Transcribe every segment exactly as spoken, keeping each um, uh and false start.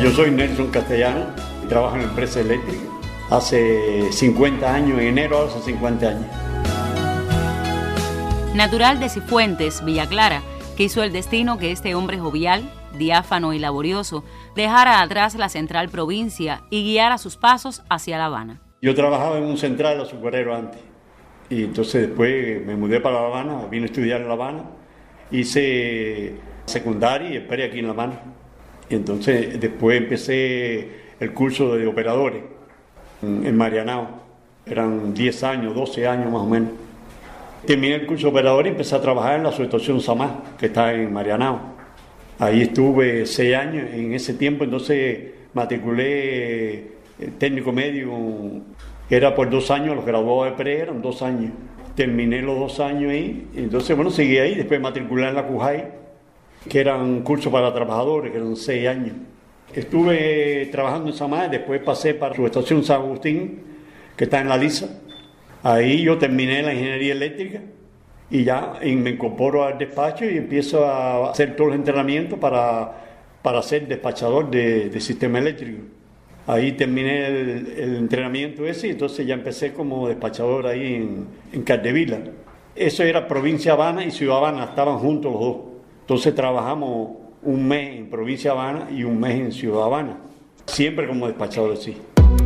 Yo soy Nelson Castellanos y trabajo en la empresa eléctrica hace cincuenta años, en enero hace cincuenta años. Natural de Cifuentes, Villa Clara, quiso el destino que este hombre jovial, diáfano y laborioso dejara atrás la central provincia y guiara sus pasos hacia La Habana. Yo trabajaba en un central azucarero antes y entonces después me mudé para La Habana, vine a estudiar en La Habana, hice secundaria y esperé aquí en La Habana. Y entonces después empecé el curso de operadores en Marianao. Eran diez años, doce años más o menos. Terminé el curso de operadores y empecé a trabajar en la subestación Samá, que está en Marianao. Ahí estuve seis años. En ese tiempo entonces matriculé el técnico medio, que era por dos años, los graduados de pre eran dos años. Terminé los dos años ahí, entonces bueno, seguí ahí, después matriculé en la CUJAI, que era un curso para trabajadores, que eran seis años. Estuve trabajando en Samá, después pasé para su estación San Agustín, que está en La Lisa. Ahí yo terminé la ingeniería eléctrica y ya y me incorporo al despacho y empiezo a hacer todos los entrenamientos para, para ser despachador de, de sistema eléctrico. Ahí terminé el, el entrenamiento ese y entonces ya empecé como despachador ahí en, en Cardevila. Eso era provincia Habana y Ciudad Habana, estaban juntos los dos. Entonces trabajamos un mes en provincia Habana y un mes en Ciudad Habana, siempre como despachador, sí.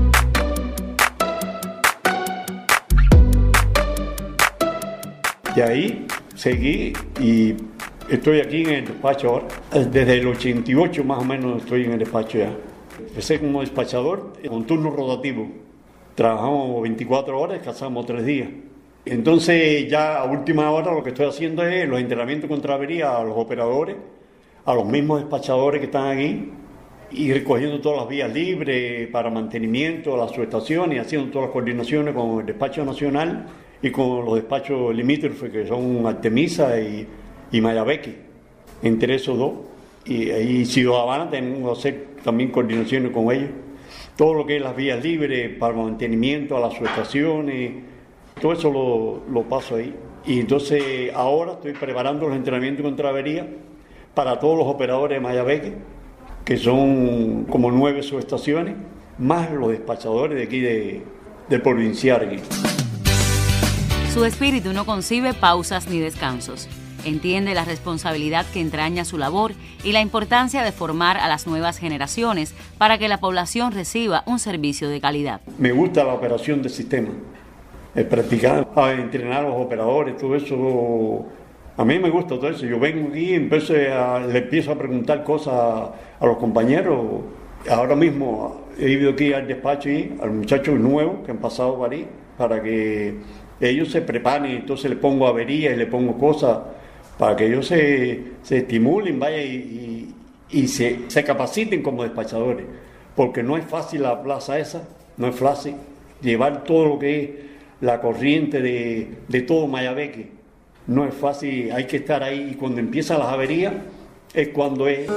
De ahí seguí y estoy aquí en el despacho ahora. Desde el ochenta y ocho más o menos estoy en el despacho ya. Empecé como despachador con turno rotativo. Trabajamos veinticuatro horas, descansamos tres días. Entonces ya a última hora lo que estoy haciendo es los entrenamientos contra avería a los operadores, a los mismos despachadores que están aquí y recogiendo todas las vías libres para mantenimiento de las subestaciones y haciendo todas las coordinaciones con el despacho nacional y con los despachos limítrofes que son Artemisa y, y Mayabeque, entre esos dos. Y ahí Ciudad Habana tenemos que hacer también coordinaciones con ellos. Todo lo que es las vías libres para mantenimiento a las subestaciones, todo eso lo, lo paso ahí. Y entonces ahora estoy preparando los entrenamientos contra avería para todos los operadores de Mayabeque, que son como nueve subestaciones, más los despachadores de aquí de, del provincial aquí. Su espíritu no concibe pausas ni descansos. Entiende la responsabilidad que entraña su labor y la importancia de formar a las nuevas generaciones para que la población reciba un servicio de calidad. Me gusta la operación del sistema, el practicar, a entrenar a los operadores, todo eso. A mí me gusta todo eso. Yo vengo aquí y empiezo a, le empiezo a preguntar cosas a, a los compañeros. Ahora mismo he ido aquí al despacho y a los muchachos nuevos que han pasado por ahí para que ellos se preparen. Entonces les pongo averías y les pongo cosas para que ellos se, se estimulen, vaya y, y, y se, se capaciten como despachadores. Porque no es fácil la plaza esa, no es fácil llevar todo lo que es la corriente de, de todo Mayabeque. No es fácil, hay que estar ahí y cuando empiezan las averías es cuando es.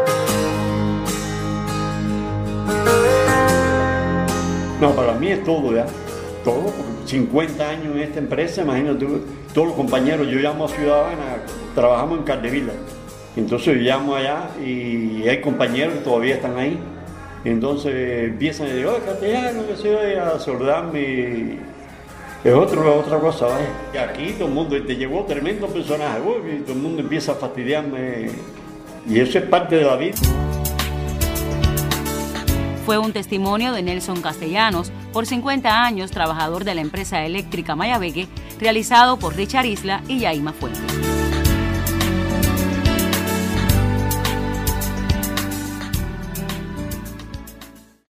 No, para mí es todo ya, todo, cincuenta años en esta empresa, imagínate, todos los compañeros, yo llamo a Ciudad Habana, trabajamos en Cardevila, entonces yo llamo allá y hay compañeros que todavía están ahí, entonces empiezan a decir, oye, Castellano, que se oye a sordarme. Es otro, otra cosa, ¿vale? Y aquí todo el mundo, te llegó tremendo personaje, uy, y todo el mundo empieza a fastidiarme. Y eso es parte de la vida. Fue un testimonio de Nelson Castellanos, por cincuenta años trabajador de la empresa eléctrica Mayabeque, realizado por Richard Isla y Yaima Fuentes.